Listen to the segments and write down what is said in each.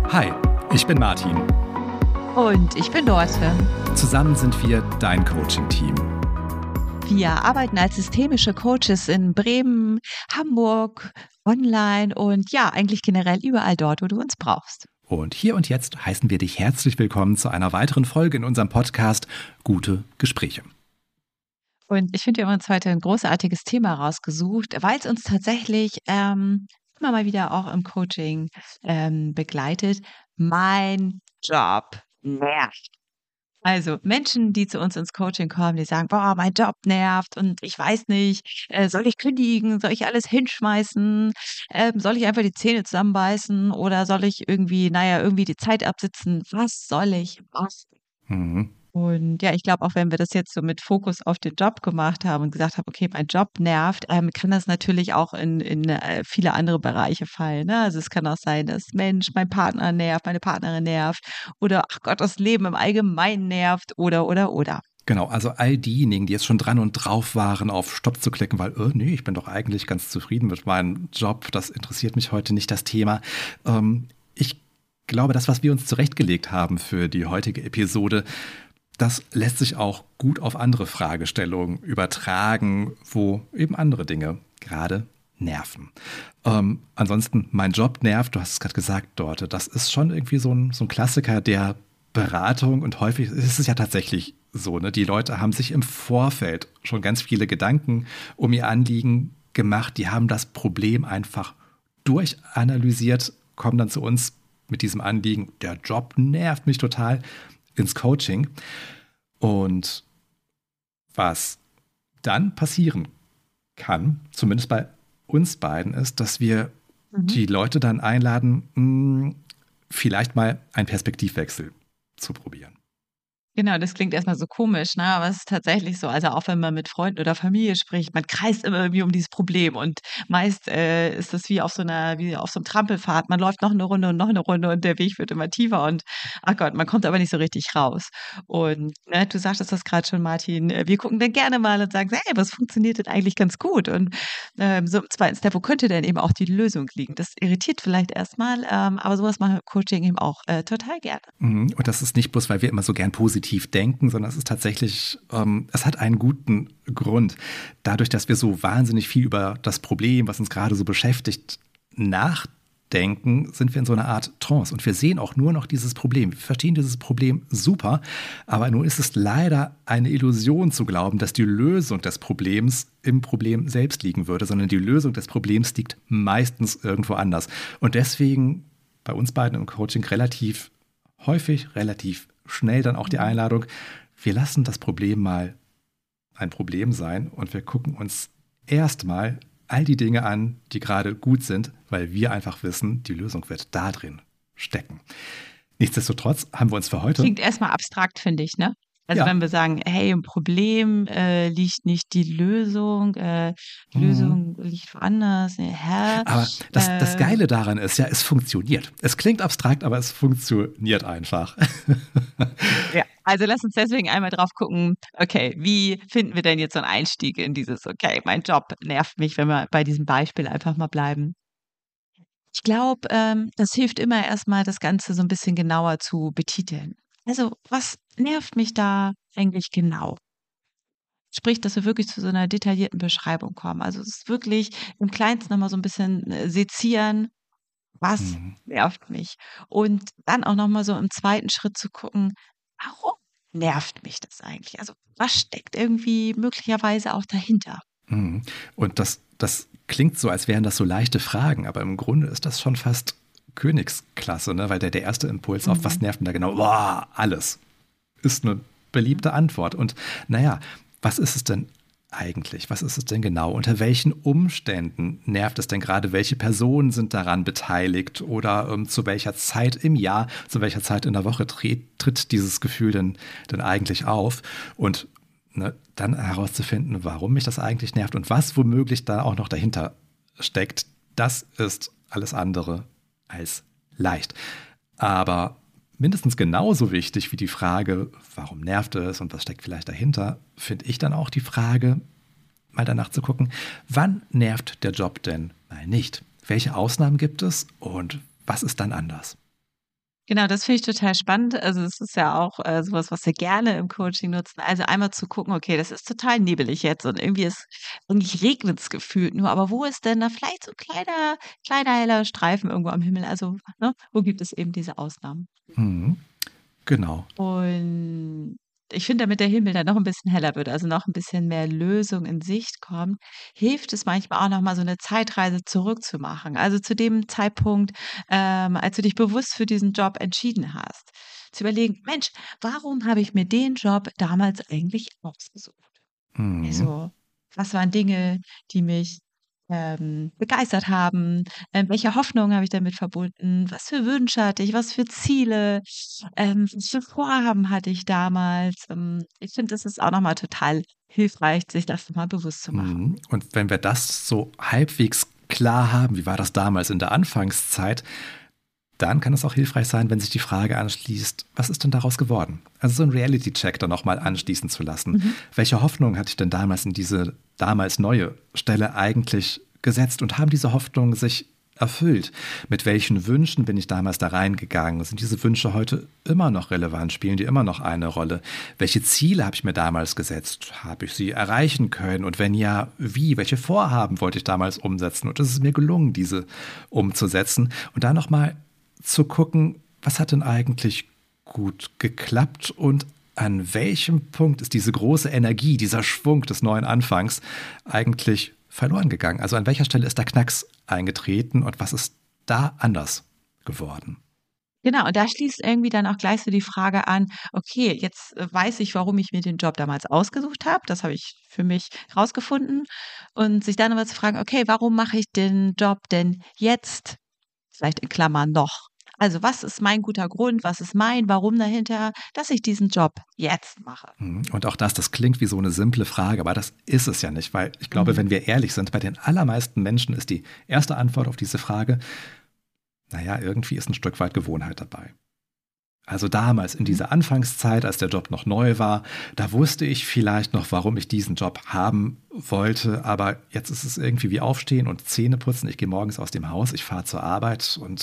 Hi, ich bin Martin. Und ich bin Dorte. Zusammen sind wir dein Coaching-Team. Wir arbeiten als systemische Coaches in Bremen, Hamburg, online und ja, eigentlich generell überall dort, wo du uns brauchst. Und hier und jetzt heißen wir dich herzlich willkommen zu einer weiteren Folge in unserem Podcast Gute Gespräche. Und ich finde, wir haben uns heute ein großartiges Thema rausgesucht, weil es uns tatsächlich immer mal wieder auch im Coaching begleitet. Mein Job nervt. Also Menschen, die zu uns ins Coaching kommen, die sagen, boah, mein Job nervt und ich weiß nicht, soll ich kündigen, soll ich alles hinschmeißen, soll ich einfach die Zähne zusammenbeißen oder soll ich irgendwie die Zeit absitzen? Was soll ich machen? Mhm. Und ja, ich glaube, auch wenn wir das jetzt so mit Fokus auf den Job gemacht haben und gesagt haben, okay, mein Job nervt, kann das natürlich auch in viele andere Bereiche fallen. Ne? Also es kann auch sein, dass Mensch, mein Partner nervt, meine Partnerin nervt oder ach Gott, das Leben im Allgemeinen nervt oder. Genau, also all diejenigen, die jetzt schon dran und drauf waren, auf Stopp zu klicken, weil, nee, ich bin doch eigentlich ganz zufrieden mit meinem Job, das interessiert mich heute nicht, das Thema. Ich glaube, das, was wir uns zurechtgelegt haben für die heutige Episode, das lässt sich auch gut auf andere Fragestellungen übertragen, wo eben andere Dinge gerade nerven. Ansonsten, mein Job nervt, du hast es gerade gesagt, Dorte, das ist schon irgendwie so ein Klassiker der Beratung und häufig ist es ja tatsächlich so, ne? Die Leute haben sich im Vorfeld schon ganz viele Gedanken um ihr Anliegen gemacht, die haben das Problem einfach durchanalysiert, kommen dann zu uns mit diesem Anliegen, der Job nervt mich total, ins Coaching. Und was dann passieren kann, zumindest bei uns beiden, ist, dass wir die Leute dann einladen, vielleicht mal einen Perspektivwechsel zu probieren. Genau, das klingt erstmal so komisch, ne? Aber es ist tatsächlich so. Also auch wenn man mit Freunden oder Familie spricht, man kreist immer irgendwie um dieses Problem. Und meist ist das wie auf so einem Trampelpfad. Man läuft noch eine Runde und noch eine Runde und der Weg wird immer tiefer und ach Gott, man kommt aber nicht so richtig raus. Und ne, du sagtest das gerade schon, Martin, wir gucken dann gerne mal und sagen, hey, was funktioniert denn eigentlich ganz gut? Und so im zweiten Step, wo könnte denn eben auch die Lösung liegen? Das irritiert vielleicht erstmal, aber sowas machen wir im Coaching eben auch total gerne. Und das ist nicht bloß, weil wir immer so gern positiv denken, sondern es ist tatsächlich, es hat einen guten Grund. Dadurch, dass wir so wahnsinnig viel über das Problem, was uns gerade so beschäftigt, nachdenken, sind wir in so einer Art Trance. Und wir sehen auch nur noch dieses Problem. Wir verstehen dieses Problem super, aber nun ist es leider eine Illusion zu glauben, dass die Lösung des Problems im Problem selbst liegen würde, sondern die Lösung des Problems liegt meistens irgendwo anders. Und deswegen bei uns beiden im Coaching relativ häufig, relativ schnell dann auch die Einladung, wir lassen das Problem mal ein Problem sein und wir gucken uns erstmal all die Dinge an, die gerade gut sind, weil wir einfach wissen, die Lösung wird da drin stecken. Nichtsdestotrotz haben wir uns für heute... Klingt erstmal abstrakt, finde ich, ne? Also Ja. wenn wir sagen, hey, im Problem liegt nicht die Lösung, die Lösung liegt woanders. Hä? Aber das Geile daran ist ja, es funktioniert. Es klingt abstrakt, aber es funktioniert einfach. Ja, also lass uns deswegen einmal drauf gucken, okay, wie finden wir denn jetzt so einen Einstieg in dieses, okay, mein Job nervt mich, wenn wir bei diesem Beispiel einfach mal bleiben. Ich glaube, das hilft immer erstmal, das Ganze so ein bisschen genauer zu betiteln. Also, was nervt mich da eigentlich genau? Sprich, dass wir wirklich zu so einer detaillierten Beschreibung kommen. Also, es ist wirklich im Kleinsten noch mal so ein bisschen, sezieren, was Mhm. nervt mich? Und dann auch noch mal so im zweiten Schritt zu gucken, warum nervt mich das eigentlich? Also, was steckt irgendwie möglicherweise auch dahinter? Mhm. Und das klingt so, als wären das so leichte Fragen, aber im Grunde ist das schon fast Königsklasse, ne? Weil der erste Impuls auf, was Mhm. nervt denn da genau? Boah, alles. Ist eine beliebte Antwort. Und naja, was ist es denn eigentlich? Was ist es denn genau? Unter welchen Umständen nervt es denn gerade? Welche Personen sind daran beteiligt? Oder zu welcher Zeit im Jahr, zu welcher Zeit in der Woche tritt dieses Gefühl denn eigentlich auf? Und ne, dann herauszufinden, warum mich das eigentlich nervt und was womöglich da auch noch dahinter steckt, das ist alles andere als leicht. Aber mindestens genauso wichtig wie die Frage, warum nervt es und was steckt vielleicht dahinter, finde ich dann auch die Frage, mal danach zu gucken, wann nervt der Job denn mal nicht? Welche Ausnahmen gibt es und was ist dann anders? Genau, das finde ich total spannend. Also, es ist ja auch, so was wir gerne im Coaching nutzen. Also, einmal zu gucken: „Okay, das ist total nebelig jetzt und eigentlich regnet's gefühlt nur, aber wo ist denn da vielleicht so 'n kleiner heller Streifen irgendwo am Himmel?“ Also, ne, wo gibt es eben diese Ausnahmen? Mhm. Genau. Und ich finde, damit der Himmel dann noch 'n bisschen heller wird, also noch 'n bisschen mehr Lösung in Sicht kommt, hilft es manchmal auch noch mal so 'ne Zeitreise zurückzumachen. Also zu dem Zeitpunkt, als du dich bewusst für diesen Job entschieden hast. Zu überlegen: „Mensch, warum habe ich mir den Job damals eigentlich ausgesucht?“ Mhm. Also, was waren Dinge, die mich, begeistert haben? Welche Hoffnungen habe ich damit verbunden? Was für Wünsche hatte ich? Was für Ziele? Was für Vorhaben hatte ich damals? Ich finde, das ist auch noch mal total hilfreich, sich das noch mal bewusst zu machen. Mhm. Und wenn wir das so halbwegs klar haben, wie war das damals in der Anfangszeit, dann kann es auch hilfreich sein, wenn sich die Frage anschließt, was ist denn daraus geworden? Also so ein Reality-Check dann nochmal anschließen zu lassen. Mhm. Welche Hoffnung hatte ich denn damals in diese damals neue Stelle eigentlich gesetzt und haben diese Hoffnungen sich erfüllt? Mit welchen Wünschen bin ich damals da reingegangen? Sind diese Wünsche heute immer noch relevant? Spielen die immer noch eine Rolle? Welche Ziele habe ich mir damals gesetzt? Habe ich sie erreichen können? Und wenn ja, wie? Welche Vorhaben wollte ich damals umsetzen? Und ist es mir gelungen, diese umzusetzen? Und dann nochmal zu gucken, was hat denn eigentlich gut geklappt und an welchem Punkt ist diese große Energie, dieser Schwung des neuen Anfangs eigentlich verloren gegangen? Also an welcher Stelle ist der Knacks eingetreten und was ist da anders geworden? Genau, und da schließt irgendwie dann auch gleich so die Frage an: „Okay, jetzt, weiß ich, warum ich mir den Job damals ausgesucht habe. Das habe ich für mich rausgefunden.“ Und sich dann aber zu fragen: „Okay, warum mache ich den Job denn jetzt?“ Vielleicht in Klammern noch. Also, was ist mein guter Grund? Was ist mein Warum dahinter, dass ich diesen Job jetzt mache? Und auch das klingt wie so eine simple Frage, aber das ist es ja nicht, weil ich glaube, Mhm. wenn wir ehrlich sind, bei den allermeisten Menschen ist die erste Antwort auf diese Frage, naja, irgendwie ist ein Stück weit Gewohnheit dabei. Also damals in Mhm. dieser Anfangszeit, als der Job noch neu war, da wusste ich vielleicht noch, warum ich diesen Job haben wollte, aber jetzt ist es irgendwie wie aufstehen und Zähne putzen. Ich gehe morgens aus dem Haus, ich fahre zur Arbeit und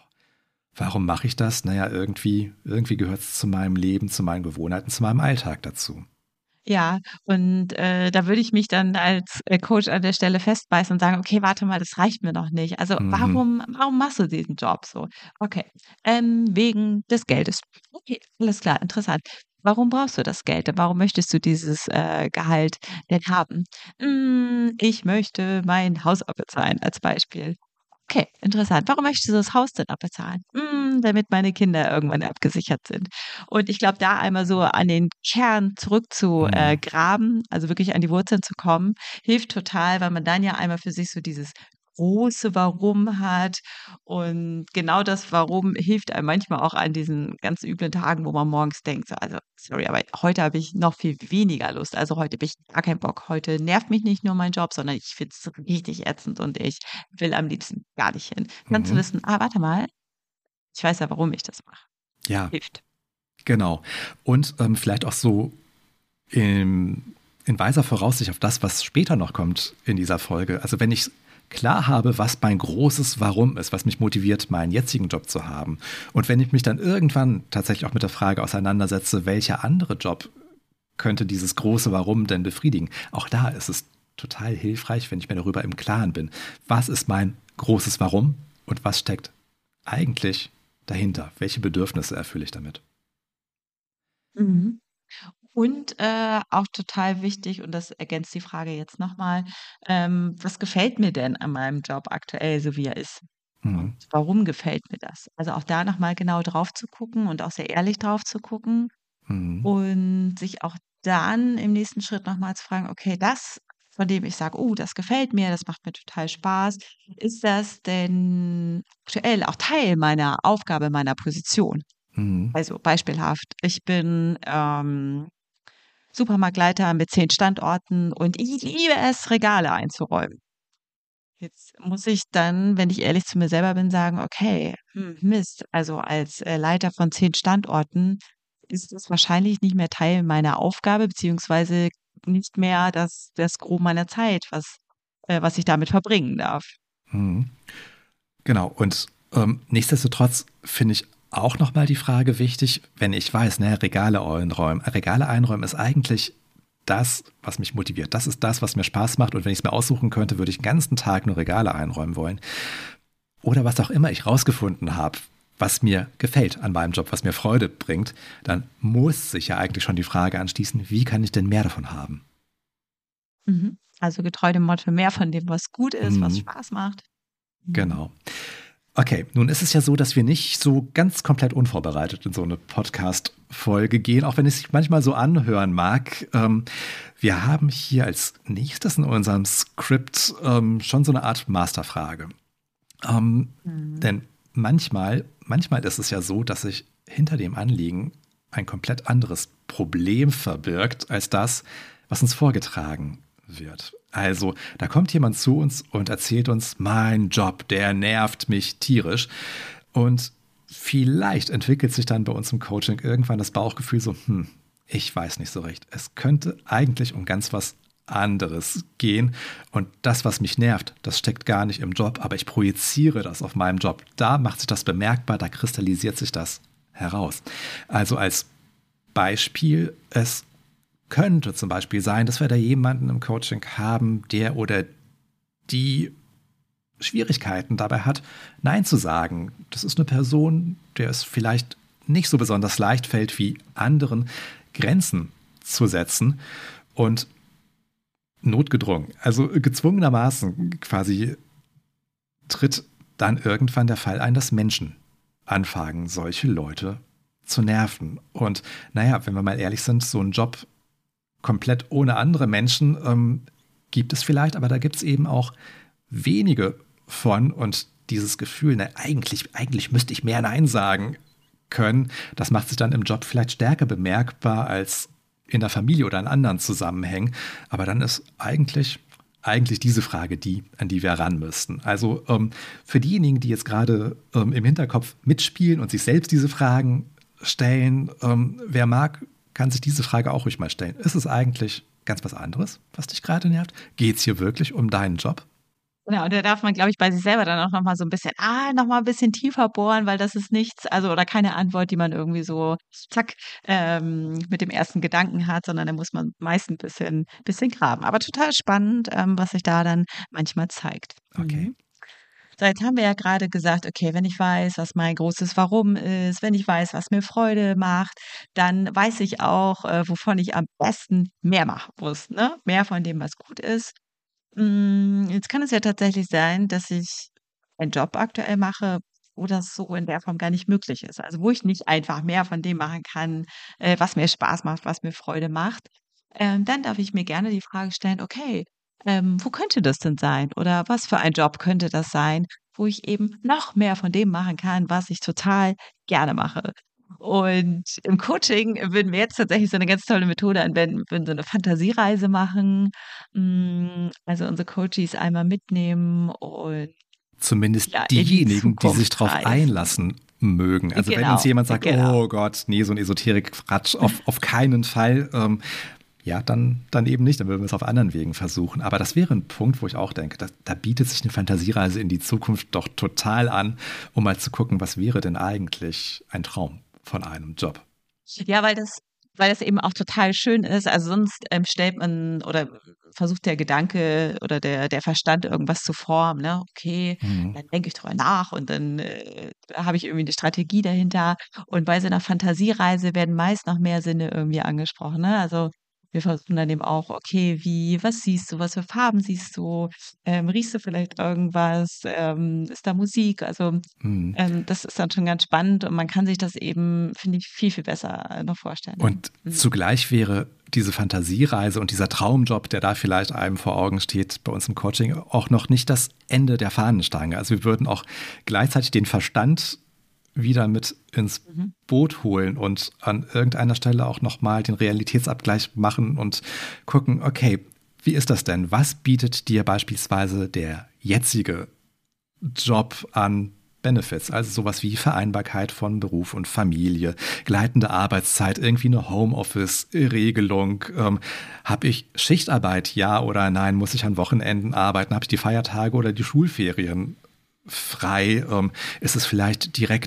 warum mache ich das? Naja, irgendwie gehört es zu meinem Leben, zu meinen Gewohnheiten, zu meinem Alltag dazu. Ja, und, da würde ich mich dann als, Coach an der Stelle festbeißen und sagen: „Okay, warte mal, das reicht mir noch nicht. Also, Mhm. warum machst du diesen Job so?“ Okay, wegen des Geldes. Okay, alles klar, interessant. Warum brauchst du das Geld? Warum möchtest du dieses, Gehalt denn haben? Ich möchte mein Haus abbezahlen als Beispiel. Okay, interessant. Warum möchtest du das Haus denn abbezahlen? Damit meine Kinder irgendwann abgesichert sind. Und ich glaube, da einmal so an den Kern zurück zu, Mhm. graben, also wirklich an die Wurzeln zu kommen, hilft total, weil man dann ja einmal für sich so dieses große Warum hat. Und genau das Warum hilft einem manchmal auch an diesen ganz üblen Tagen, wo man morgens denkt, so: „Also, sorry, aber heute habe ich noch viel weniger Lust. Also, heute habe ich gar keinen Bock. Heute nervt mich nicht nur mein Job, sondern ich finde es richtig ätzend und ich will am liebsten gar nicht hin.“ Dann zu Mhm. wissen: „Ah, warte mal, ich weiß ja, warum ich das mache.“ Ja, Hilft. genau. Und vielleicht auch so im, in weiser Voraussicht auf das, was später noch kommt in dieser Folge. Also wenn ich klar habe, was mein großes Warum ist, was mich motiviert, meinen jetzigen Job zu haben. Und wenn ich mich dann irgendwann tatsächlich auch mit der Frage auseinandersetze, welcher andere Job könnte dieses große Warum denn befriedigen, auch da ist es total hilfreich, wenn ich mir darüber im Klaren bin. Was ist mein großes Warum und was steckt eigentlich dahinter? Welche Bedürfnisse erfülle ich damit? Mhm. Und, auch total wichtig, und das ergänzt die Frage jetzt noch mal, was gefällt mir denn an meinem Job aktuell, so wie er ist? Und Mhm. warum gefällt mir das? Also, auch da noch mal genau drauf zu gucken und auch sehr ehrlich drauf zu gucken Mhm. und sich auch dann im nächsten Schritt noch mal zu fragen: „Okay, das, von dem ich sage: ‚Oh, das gefällt mir, das macht mir total Spaß‘, ist das denn aktuell auch Teil meiner Aufgabe, meiner Position?“ Mhm. Also, beispielhaft, ich bin, Supermarktleiter mit 10 Standorten und ich liebe es, Regale einzuräumen. Jetzt muss ich dann, wenn ich ehrlich zu mir selber bin, sagen: „Okay, Mist, also als, Leiter von 10 Standorten ist das wahrscheinlich nicht mehr Teil meiner Aufgabe, beziehungsweise nicht mehr das Gros meiner Zeit, was ich damit verbringen darf.“ Mhm. Genau. Und nichtsdestotrotz finde ich auch nochmal die Frage wichtig, wenn ich weiß, ne, Regale einräumen ist eigentlich das, was mich motiviert. Das ist das, was mir Spaß macht. Und wenn ich es mir aussuchen könnte, würde ich den ganzen Tag nur Regale einräumen wollen. Oder was auch immer ich rausgefunden habe, was mir gefällt an meinem Job, was mir Freude bringt, dann muss sich ja eigentlich schon die Frage anschließen, wie kann ich denn mehr davon haben? Mhm. Also getreu dem Motto, mehr von dem, was gut ist, was Spaß macht. Genau. Okay, nun ist es ja so, dass wir nicht so ganz komplett unvorbereitet in so eine Podcast-Folge gehen, auch wenn es sich manchmal so anhören mag. Wir haben hier als nächstes in unserem Skript schon so eine Art Masterfrage. Denn manchmal ist es ja so, dass sich hinter dem Anliegen ein komplett anderes Problem verbirgt als das, was uns vorgetragen wird. Also, da kommt jemand zu uns und erzählt uns, mein Job, der nervt mich tierisch. Und vielleicht entwickelt sich dann bei uns im Coaching irgendwann das Bauchgefühl so, ich weiß nicht so recht. Es könnte eigentlich um ganz was anderes gehen. Und das, was mich nervt, das steckt gar nicht im Job, aber ich projiziere das auf meinem Job. Da macht sich das bemerkbar, da kristallisiert sich das heraus. Also als Beispiel, es könnte zum Beispiel sein, dass wir da jemanden im Coaching haben, der oder die Schwierigkeiten dabei hat, Nein zu sagen. Das ist eine Person, der es vielleicht nicht so besonders leicht fällt, wie anderen Grenzen zu setzen und notgedrungen, also gezwungenermaßen quasi tritt dann irgendwann der Fall ein, dass Menschen anfangen, solche Leute zu nerven. Und naja, wenn wir mal ehrlich sind, so ein Job komplett ohne andere Menschen gibt es vielleicht, aber da gibt es eben auch wenige von und dieses Gefühl, na, eigentlich müsste ich mehr Nein sagen können, das macht sich dann im Job vielleicht stärker bemerkbar als in der Familie oder in anderen Zusammenhängen. Aber dann ist eigentlich diese Frage an die wir ran müssten. Also für diejenigen, die jetzt gerade im Hinterkopf mitspielen und sich selbst diese Fragen stellen, wer mag, kann sich diese Frage auch ruhig mal stellen. Ist es eigentlich ganz was anderes, was dich gerade nervt? Geht es hier wirklich um deinen Job? Ja, und da darf man, glaube ich, bei sich selber dann auch noch mal so 'n bisschen noch mal 'n bisschen tiefer bohren, weil das ist nichts oder keine Antwort, die man irgendwie so zack, mit dem ersten Gedanken hat, sondern da muss man meist 'n bisschen graben. Aber total spannend, was sich da dann manchmal zeigt. Okay. So, jetzt haben wir ja grade gesagt: „Okay, wenn ich weiß, was mein großes Warum ist, wenn ich weiß, was mir Freude macht, dann weiß ich auch, wovon ich am besten mehr machen muss“, ne? Mehr von dem, was gut ist. Jetzt kann es ja tatsächlich sein, dass ich einen Job aktuell mache, wo das so in der Form gar nicht möglich ist. Also, wo ich nicht einfach mehr von dem machen kann, was mir Spaß macht, was mir Freude macht. Dann darf ich mir gerne die Frage stellen: „Okay, wo könnte das denn sein? Oder was für ein Job könnte das sein, wo ich eben noch mehr von dem machen kann, was ich total gerne mache?“ Und im Coaching würden wir jetzt tatsächlich so 'ne ganz tolle Methode anwenden, würden so 'ne Fantasiereise machen, also unsere Coaches einmal mitnehmen und Zumindest ja, in die diejenigen, die sich Zukunft darauf reisen. einlassen mögen. Also wenn uns Genau, jemand sagt, genau. oh Gott, nee, so ein Esoterik-Quatsch, auf keinen Fall, ja, dann eben nicht, dann würden wir es auf anderen Wegen versuchen. Aber das wäre ein Punkt, wo ich auch denke, da bietet sich eine Fantasiereise in die Zukunft doch total an, um mal zu gucken, was wäre denn eigentlich ein Traum von einem Job. Ja, weil das eben auch total schön ist. Also, sonst, stellt man oder versucht der Gedanke oder der Verstand irgendwas zu formen, ne? Okay, Mhm. dann denke ich drüber nach und dann, habe ich irgendwie 'ne Strategie dahinter. Und bei so 'ner Fantasiereise werden meist noch mehr Sinne irgendwie angesprochen, ne? Also, wir versuchen dann eben auch, okay, was siehst du? Was für Farben siehst du? Riechst du vielleicht irgendwas? Ist da Musik? Also, Mhm. das ist dann schon ganz spannend und man kann sich das eben, finde ich, viel, viel besser, noch vorstellen, ja. Und zugleich wäre diese Fantasiereise und dieser Traumjob, der da vielleicht einem vor Augen steht, bei uns im Coaching auch noch nicht das Ende der Fahnenstange. Also wir würden auch gleichzeitig den Verstand wieder mit ins Mhm. Boot holen und an irgendeiner Stelle auch nochmal den Realitätsabgleich machen und gucken, okay, wie ist das denn? Was bietet dir beispielsweise der jetzige Job an Benefits, also sowas wie Vereinbarkeit von Beruf und Familie, gleitende Arbeitszeit, irgendwie eine Homeoffice-Regelung. Habe ich Schichtarbeit, ja oder nein? Muss ich an Wochenenden arbeiten? Habe ich die Feiertage oder die Schulferien frei? Ist es vielleicht direkt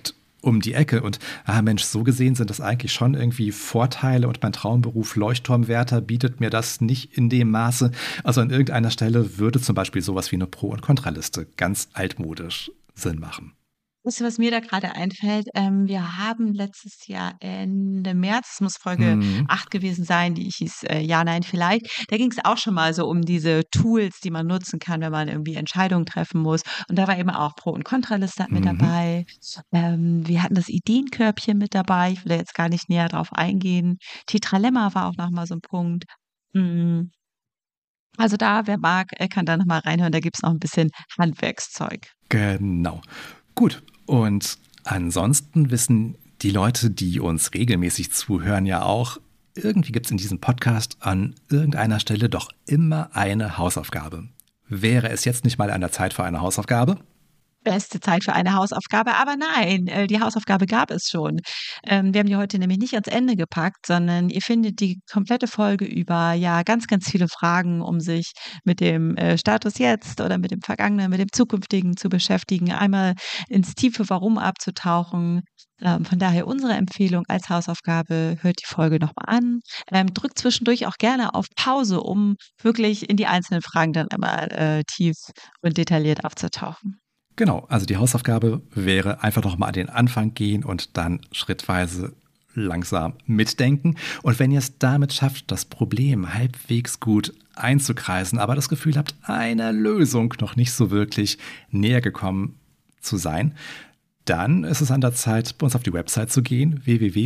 um die Ecke. Und Mensch, so gesehen sind das eigentlich schon irgendwie Vorteile und mein Traumberuf Leuchtturmwärter bietet mir das nicht in dem Maße. Also an irgendeiner Stelle würde zum Beispiel sowas wie eine Pro- und Kontraliste ganz altmodisch Sinn machen. Wisst ihr, was mir da gerade einfällt? Wir haben letztes Jahr Ende März, es muss Folge Mhm. 8 gewesen sein, die hieß Ja, nein, vielleicht. Da ging es auch schon mal so um diese Tools, die man nutzen kann, wenn man irgendwie Entscheidungen treffen muss. Und da war eben auch Pro- und Kontraliste mit Mhm. dabei. Wir hatten das Ideenkörbchen mit dabei. Ich will da jetzt gar nicht näher drauf eingehen. Tetralemma war auch noch mal so ein Punkt. Mm, Also da, wer mag, kann da noch mal reinhören. Da gibt es noch ein bisschen Handwerkszeug. Genau. Gut. Und ansonsten wissen die Leute, die uns regelmäßig zuhören, ja auch, irgendwie gibt es in diesem Podcast an irgendeiner Stelle doch immer eine Hausaufgabe. Wäre es jetzt nicht mal an der Zeit für eine Hausaufgabe? Beste Zeit für eine Hausaufgabe, aber nein, die Hausaufgabe gab es schon. Wir haben die heute nämlich nicht ans Ende gepackt, sondern ihr findet die komplette Folge über, ja, ganz, ganz viele Fragen, um sich mit dem, Status jetzt oder mit dem Vergangenen, mit dem Zukünftigen zu beschäftigen, einmal ins tiefe Warum abzutauchen. Von daher unsere Empfehlung als Hausaufgabe, hört die Folge noch mal an. Drückt zwischendurch auch gerne auf Pause, um wirklich in die einzelnen Fragen dann einmal, tief und detailliert aufzutauchen. Genau, also die Hausaufgabe wäre einfach noch mal an den Anfang gehen und dann schrittweise langsam mitdenken. Und wenn ihr es damit schafft, das Problem halbwegs gut einzukreisen, aber das Gefühl habt, einer Lösung noch nicht so wirklich näher gekommen zu sein, dann ist es an der Zeit, bei uns auf die Website zu gehen,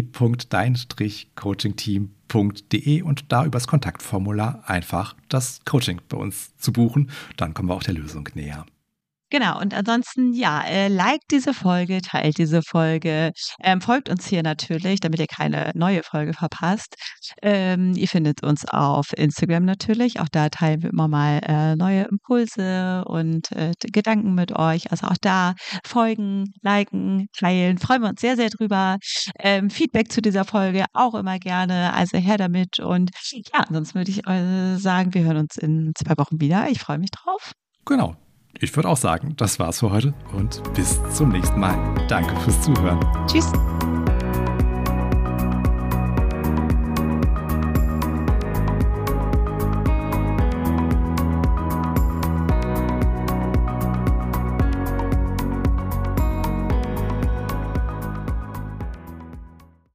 www.dein-coachingteam.de und da übers Kontaktformular einfach das Coaching bei uns zu buchen. Dann kommen wir auch der Lösung näher. Genau, und ansonsten, ja, liked diese Folge, teilt diese Folge, folgt uns hier natürlich, damit ihr keine neue Folge verpasst. Ihr findet uns auf Instagram natürlich, auch da teilen wir immer mal neue Impulse und Gedanken mit euch. Also auch da folgen, liken, teilen, freuen wir uns sehr, sehr drüber. Feedback zu dieser Folge auch immer gerne, also her damit. Und ja, ansonsten würde ich sagen, wir hören uns in 2 Wochen wieder. Ich freue mich drauf. Genau. Ich würde auch sagen, das war's für heute und bis zum nächsten Mal. Danke fürs Zuhören. Tschüss.